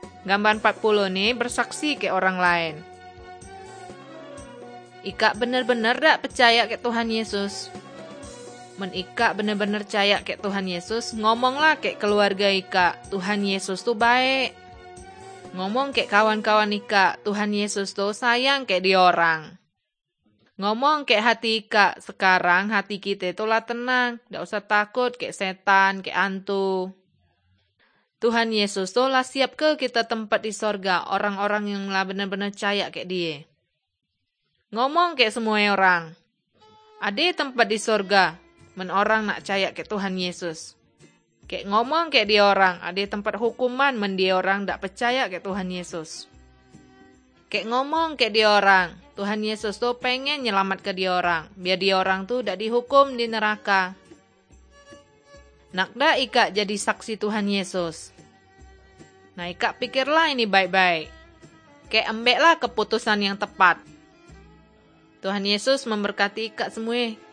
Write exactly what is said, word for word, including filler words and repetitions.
Gambar empat puluh nih bersaksi ke orang lain. Ika bener-bener dak percaya ke Tuhan Yesus. Men Ika bener-bener percaya ke Tuhan Yesus, ngomonglah ke keluarga Ika, Tuhan Yesus tuh baik. Ngomong ke kawan-kawan Ika, Tuhan Yesus tuh sayang ke dia orang. Ngomong ke hati Ika, sekarang hati kita tuh lah tenang, dak usah takut ke setan, ke hantu. Tuhan Yesus tuh lah siap ke kita tempat di sorga, orang-orang yang lah bener-bener percaya ke dia. Ngomong ke semua orang, ada tempat di sorga, men orang nak percaya ke Tuhan Yesus. Kayak ngomong ke dia orang, ada tempat hukuman men dia orang tak percaya ke Tuhan Yesus. Kayak ngomong ke dia orang, Tuhan Yesus tuh pengen nyelamat ke dia orang, biar dia orang tuh tak dihukum di neraka. Nak dak Ika jadi saksi Tuhan Yesus. Nah Ika pikirlah ini baik-baik. Kayak ambeklah keputusan yang tepat. Tuhan Yesus memberkati Ika semua.